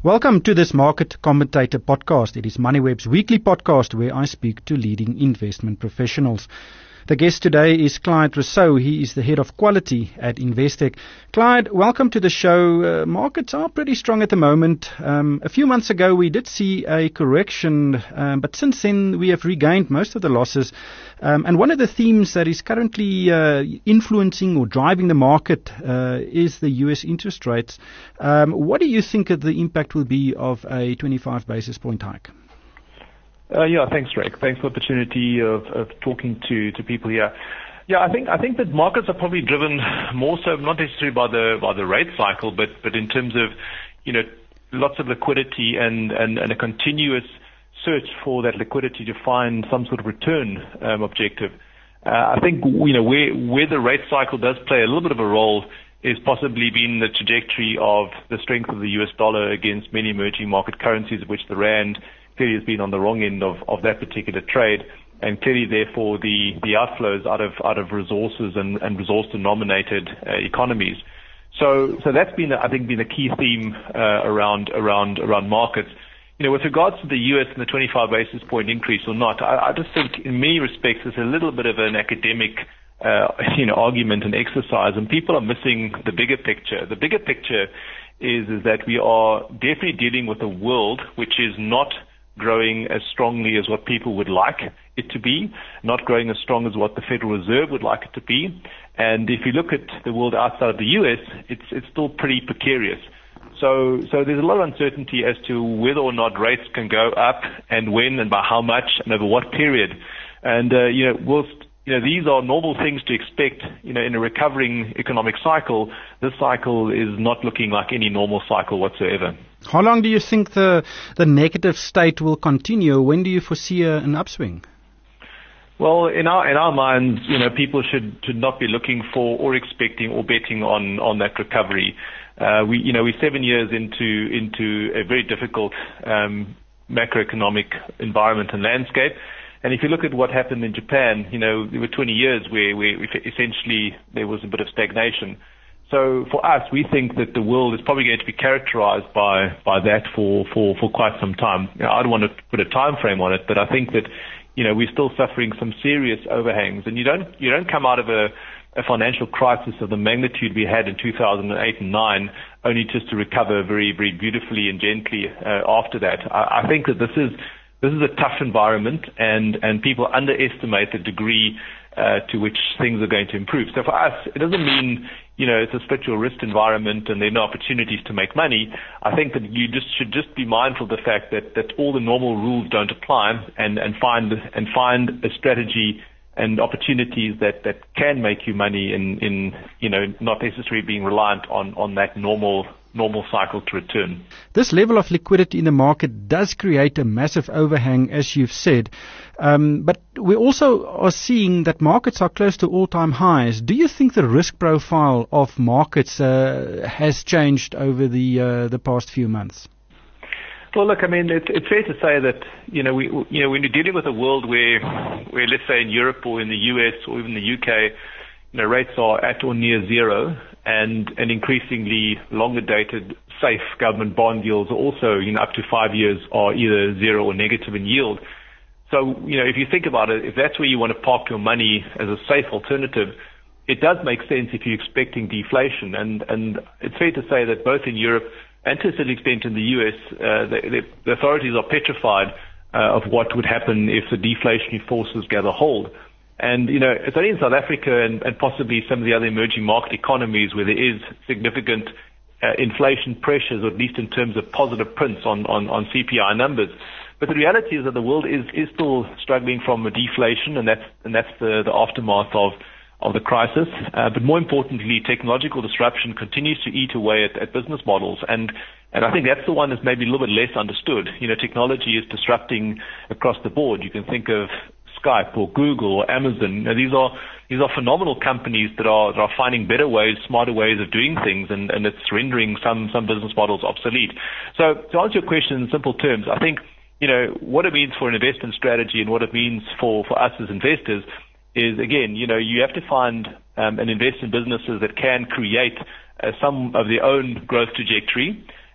Welcome to this Market Commentator podcast. It is MoneyWeb's weekly podcast where I speak to leading investment professionals. The guest today is Clyde Rousseau. He is the head of quality at Investec. Clyde, welcome to the show. Markets are pretty strong at the moment. A few months ago we did see a correction, but since then we have regained most of the losses. And one of the themes that is currently influencing or driving the market is the US interest rates. What do you think the impact will be of a 25 basis point hike? Thanks, Rick. Thanks for the opportunity of talking to people here. Yeah, I think that markets are probably driven more so not necessarily by the rate cycle, but in terms of lots of liquidity and a continuous search for that liquidity to find some sort of return objective. I think where the rate cycle does play a little bit of a role is possibly been the trajectory of the strength of the US dollar against many emerging market currencies, of which the rand clearly has been on the wrong end of that particular trade, and clearly therefore the outflows out of resources and resource-denominated economies. So that's been a key theme around markets. With regards to the US and the 25 basis point increase or not, I just think in many respects it's a little bit of an academic argument and exercise, and people are missing the bigger picture. The bigger picture is that we are definitely dealing with a world which is not growing as strongly as what people would like it to be, not growing as strong as what the Federal Reserve would like it to be. And if you look at the world outside of the US, it's still pretty precarious. So there's a lot of uncertainty as to whether or not rates can go up and when and by how much and over what period. And these are normal things to expect, in a recovering economic cycle. This cycle is not looking like any normal cycle whatsoever. How long do you think the negative state will continue? When do you foresee an upswing? Well, in our minds, people should not be looking for or expecting or betting on that recovery. We're 7 years into a very difficult macroeconomic environment and landscape. And if you look at what happened in Japan, there were 20 years where essentially there was a bit of stagnation. So for us, we think that the world is probably going to be characterized by that for quite some time. I don't want to put a time frame on it, but I think that we're still suffering some serious overhangs, and you don't come out of a financial crisis of the magnitude we had in 2008 and 9 only just to recover very, very beautifully and gently after that. I think that this is a tough environment, and people underestimate the degree to which things are going to improve. So for us, it doesn't mean it's a split your wrist environment and there are no opportunities to make money. I think that you should be mindful of the fact that all the normal rules don't apply, and find a strategy and opportunities that can make you money in not necessarily being reliant on that normal cycle to return. This level of liquidity in the market does create a massive overhang, as you've said. But we also are seeing that markets are close to all-time highs. Do you think the risk profile of markets has changed over the past few months? Well, look, it's fair to say that when you're dealing with a world where let's say in Europe or in the US or even the UK, rates are at or near zero, and increasingly longer dated safe government bond yields are also up to 5 years are either zero or negative in yield. So if you think about it, if that's where you want to park your money as a safe alternative, it does make sense if you're expecting deflation. And it's fair to say that both in Europe and to a certain extent in the US, the authorities are petrified of what would happen if the deflationary forces gather hold. And, it's only in South Africa and possibly some of the other emerging market economies where there is significant inflation pressures, or at least in terms of positive prints on CPI numbers. But the reality is that the world is still struggling from a deflation, and that's the aftermath of the crisis. But more importantly, technological disruption continues to eat away at business models. And I think that's the one that's maybe a little bit less understood. Technology is disrupting across the board. You can think of Skype or Google or Amazon. These are phenomenal companies that are finding better ways, smarter ways of doing things, and it's rendering some business models obsolete. So to answer your question in simple terms, I think what it means for an investment strategy and what it means for us as investors is, again, you have to find and invest in businesses that can create some of their own growth trajectory,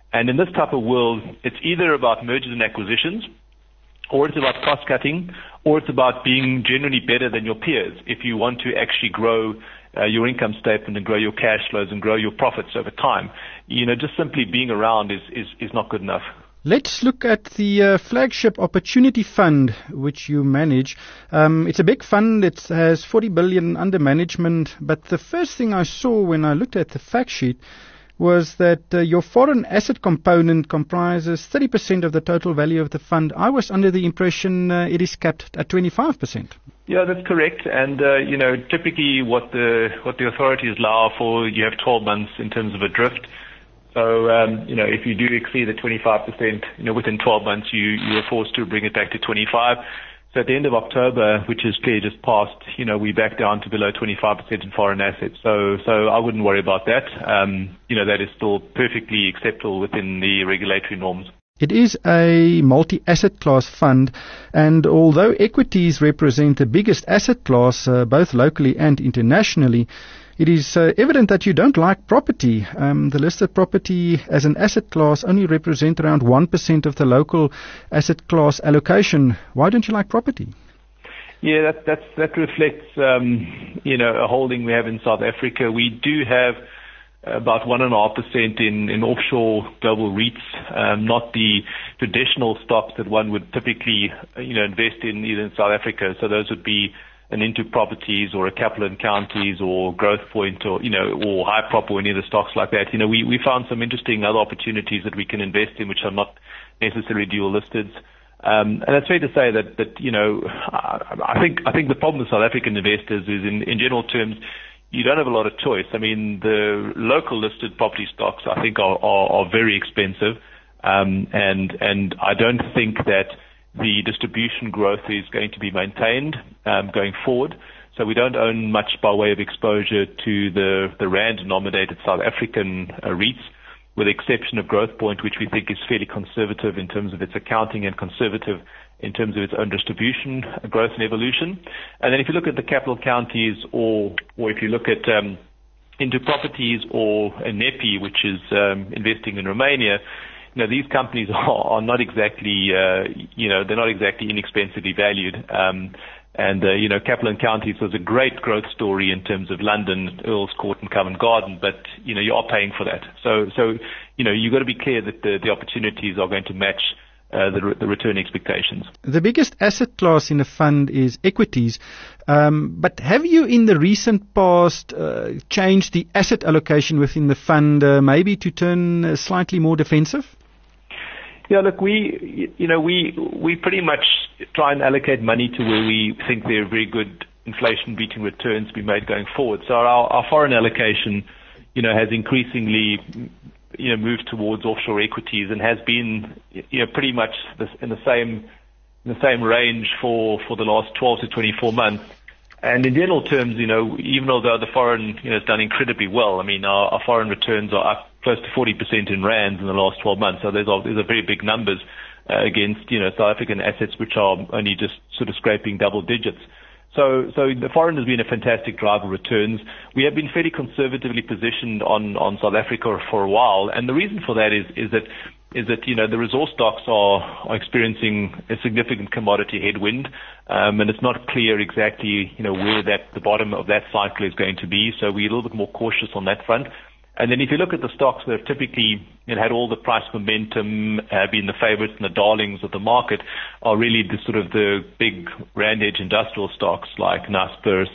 And in this type of world, it's either about mergers and acquisitions, or it's about cost cutting, or it's about being generally better than your peers if you want to actually grow your income statement and grow your cash flows and grow your profits over time. Just simply being around is not good enough. Let's look at the flagship Opportunity Fund, which you manage. It's a big fund. It has 40 billion under management. But the first thing I saw when I looked at the fact sheet was that your foreign asset component comprises 30% of the total value of the fund. I was under the impression it is capped at 25%. Yeah, that's correct. And, typically what the authorities allow for, you have 12 months in terms of a drift. So, if you do exceed the 25%, within 12 months, you are forced to bring it back to 25. So at the end of October, which is clear just passed, we back down to below 25% in foreign assets. So I wouldn't worry about that. That is still perfectly acceptable within the regulatory norms. It is a multi-asset class fund, and although equities represent the biggest asset class, both locally and internationally, it is evident that you don't like property. The listed property as an asset class only represent around 1% of the local asset class allocation. Why don't you like property? Yeah, that reflects, a holding we have in South Africa. We do have about 1.5% in offshore global REITs, not the traditional stocks that one would typically, invest in either in South Africa. So those would be an Into Properties or a Capital & Counties or Growthpoint or Hyprop or any of the stocks like that. We found some interesting other opportunities that we can invest in which are not necessarily dual listed. And it's fair to say that I think the problem with South African investors is in general terms, you don't have a lot of choice. I mean, the local listed property stocks, I think, are very expensive. And I don't think that the distribution growth is going to be maintained going forward. So we don't own much by way of exposure to the rand-denominated South African REITs, with the exception of Growthpoint, which we think is fairly conservative in terms of its accounting and conservative in terms of its own distribution, growth and evolution. And then if you look at the Capital Counties or if you look at Into Properties or NEPI, which is investing in Romania, these companies are not exactly, they're not exactly inexpensively valued. Capital & Counties was a great growth story in terms of London, Earls Court and Covent Garden, but, you are paying for that. So you've got to be clear that the opportunities are going to match the return expectations. The biggest asset class in a fund is equities. But have you in the recent past changed the asset allocation within the fund, maybe to turn slightly more defensive? Yeah, look, we pretty much try and allocate money to where we think there are very good inflation-beating returns to be made going forward. So our foreign allocation, has increasingly, moved towards offshore equities and has been, pretty much in the same range for the last 12 to 24 months. And in general terms, even although the foreign, has done incredibly well, I mean, our foreign returns are up close to 40% in rands in the last 12 months. So these are very big numbers against, South African assets, which are only just sort of scraping double digits. So the foreign has been a fantastic driver of returns. We have been fairly conservatively positioned on South Africa for a while, and the reason for that is that the resource stocks are experiencing a significant commodity headwind, and it's not clear exactly where the bottom of that cycle is going to be. So we're a little bit more cautious on that front. And then if you look at the stocks that have typically had all the price momentum, been the favorites and the darlings of the market, are really the big rand edge industrial stocks like Naspers.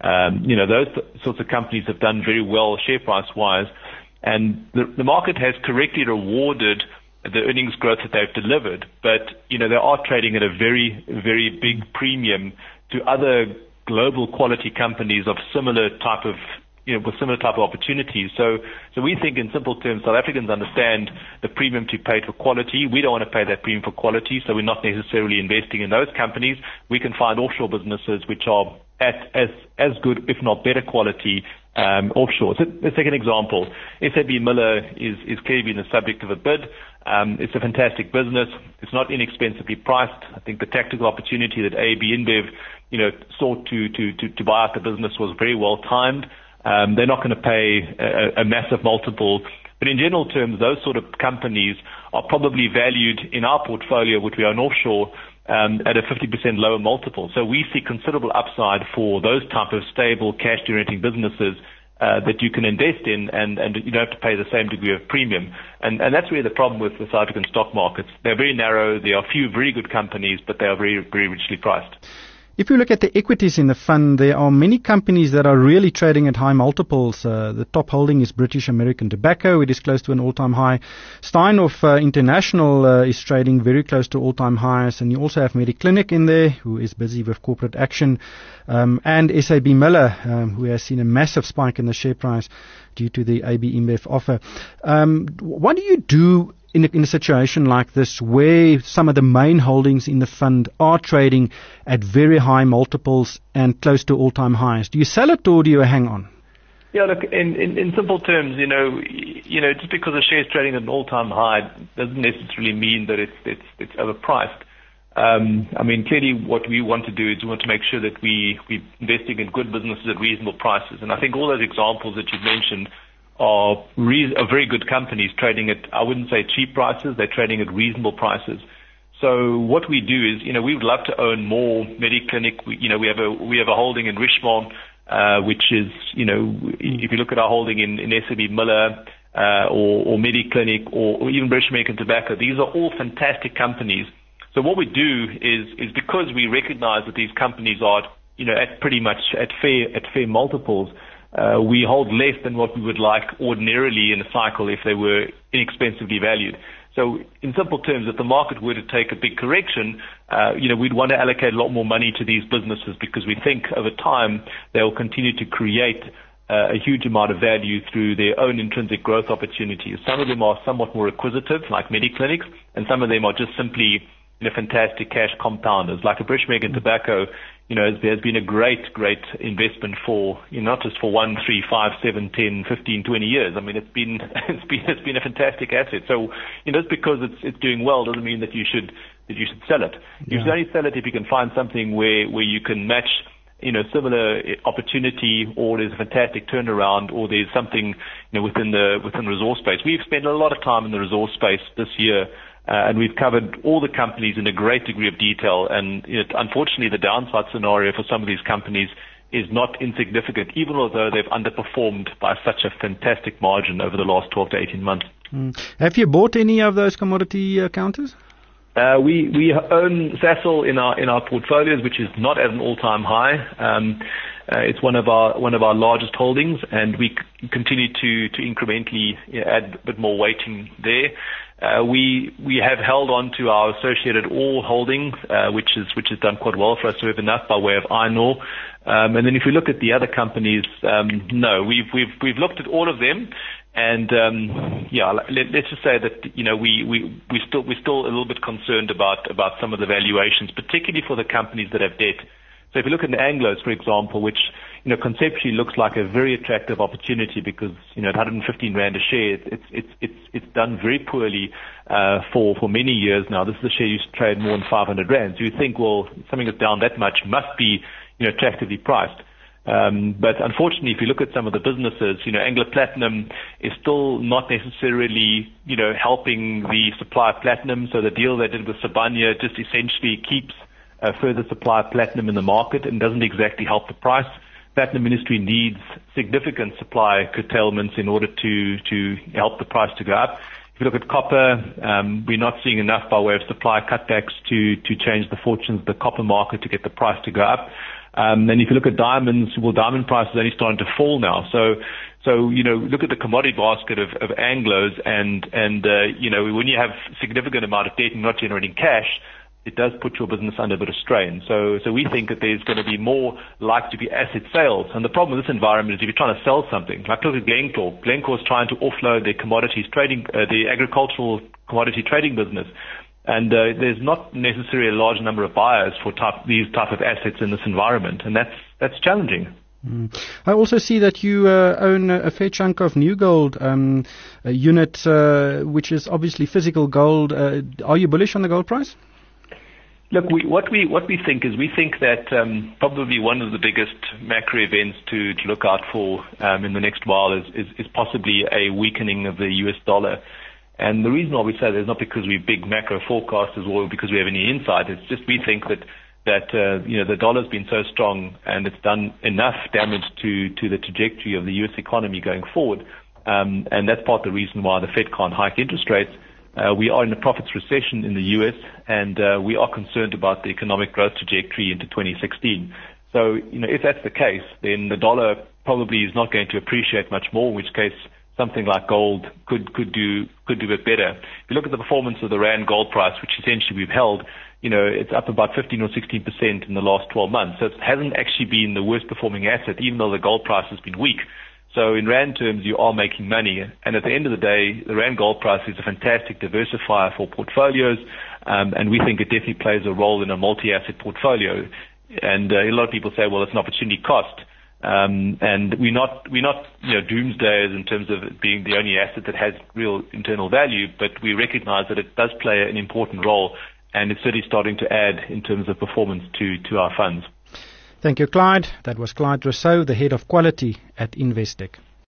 Those sorts of companies have done very well share price wise, and the market has correctly rewarded the earnings growth that they've delivered, but they are trading at a very, very big premium to other global quality companies of similar type of with similar type of opportunities. So we think in simple terms, South Africans understand the premium to pay for quality. We don't want to pay that premium for quality, so we're not necessarily investing in those companies. We can find offshore businesses which are at as good, if not better quality, offshore. So let's take an example. SAB Miller is clearly been the subject of a bid. It's a fantastic business. It's not inexpensively priced. I think the tactical opportunity that AB InBev, sought to buy out the business was very well timed. They're not going to pay a massive multiple But in general terms, those sort of companies are probably valued in our portfolio, which we own offshore, at a 50% lower multiple. So we see considerable upside for those type of stable cash-generating businesses that you can invest in, and you don't have to pay the same degree of premium. And that's really the problem with the South African stock markets. They're very narrow. There are a few very good companies, but they are very, very richly priced. If you look at the equities in the fund, there are many companies that are really trading at high multiples. The top holding is British American Tobacco. It is close to an all-time high. Steinhoff International is trading very close to all-time highs. And you also have Mediclinic in there, who is busy with corporate action, and SAB Miller, who has seen a massive spike in the share price due to the AB InBev offer. What do you do in a situation like this, where some of the main holdings in the fund are trading at very high multiples and close to all-time highs? Do you sell it or do you hang on? Yeah, look, in simple terms, just because a share is trading at an all-time high doesn't necessarily mean that it's overpriced. Clearly what we want to do is we want to make sure that we're investing in good businesses at reasonable prices. And I think all those examples that you've mentioned are very good companies trading at, I wouldn't say cheap prices, they're trading at reasonable prices. So what we do is, we would love to own more Mediclinic. We have a holding in Richemont, which is, if you look at our holding in SAB Miller, or Mediclinic, or even British American Tobacco, these are all fantastic companies. So what we do is because we recognize that these companies are, at pretty much at fair multiples, we hold less than what we would like ordinarily in a cycle if they were inexpensively valued. So in simple terms, if the market were to take a big correction, we'd want to allocate a lot more money to these businesses because we think over time they'll continue to create a huge amount of value through their own intrinsic growth opportunities. Some of them are somewhat more acquisitive, like Mediclinic, and some of them are just simply fantastic cash compounders, like a British American Tobacco. There's been a great investment for, not just for 1, 3, 5, 7, 10, 15, 20 years. It's been a fantastic asset. So, just because it's doing well doesn't mean that you should sell it. You should only sell it if you can find something where you can match, similar opportunity, or there's a fantastic turnaround, or there's something, within the resource space. We've spent a lot of time in the resource space this year. And we've covered all the companies in a great degree of detail. And unfortunately, the downside scenario for some of these companies is not insignificant, even although they've underperformed by such a fantastic margin over the last 12 to 18 months. Have you bought any of those commodity counters? We own Sasol in our portfolios, which is not at an all-time high. It's one of our largest holdings, and we continue to incrementally add a bit more weighting there. We have held on to our Associated Ore holdings, which has done quite well for us. We have enough by way of iron ore. And then if we look at the other companies, no, we've looked at all of them. And let's just say that we're still a little bit concerned about some of the valuations, particularly for the companies that have debt. So if you look at the Anglos, for example, which conceptually looks like a very attractive opportunity because at 115 rand a share, it's done very poorly for many years now. This is a share used to trade more than 500 rand. So you think, well, something that's down that much must be attractively priced. But unfortunately, if you look at some of the businesses, Anglo Platinum is still not necessarily, helping the supply of platinum. So the deal they did with Sibanye just essentially keeps further supply of platinum in the market and doesn't exactly help the price. Platinum industry needs significant supply curtailments in order to help the price to go up. If you look at copper, we're not seeing enough by way of supply cutbacks to change the fortunes of the copper market to get the price to go up. And if you look at diamonds, well, diamond prices are only starting to fall now. So look at the commodity basket of Anglos, and when you have significant amount of debt and not generating cash, it does put your business under a bit of strain. So we think that there's going to be more likely to be asset sales. And the problem with this environment is if you're trying to sell something, like look at Glencore. Glencore is trying to offload their commodities trading, the agricultural commodity trading business. And there's not necessarily a large number of buyers for these type of assets in this environment. And that's challenging. I also see that you own a fair chunk of New Gold unit, which is obviously physical gold. Are you bullish on the gold price? Look, what we think is we think that probably one of the biggest macro events to look out for in the next while is possibly a weakening of the US dollar. And the reason why we say that is not because we're big macro forecasters or because we have any insight. It's just we think that the dollar's been so strong and it's done enough damage to the trajectory of the US economy going forward. And that's part of the reason why the Fed can't hike interest rates. We are in a profits recession in the U.S., and we are concerned about the economic growth trajectory into 2016. So, if that's the case, then the dollar probably is not going to appreciate much more, in which case something like gold could do a bit better. If you look at the performance of the Rand gold price, which essentially we've held, it's up about 15 or 16% in the last 12 months. So it hasn't actually been the worst performing asset, even though the gold price has been weak. So in Rand terms, you are making money. And at the end of the day, the Rand gold price is a fantastic diversifier for portfolios. And we think it definitely plays a role in a multi-asset portfolio. And a lot of people say, well, it's an opportunity cost. And we're not doomsdayers in terms of it being the only asset that has real internal value, but we recognize that it does play an important role, and it's certainly starting to add in terms of performance to our funds. Thank you, Clyde. That was Clyde Rousseau, the Head of Quality at Investec.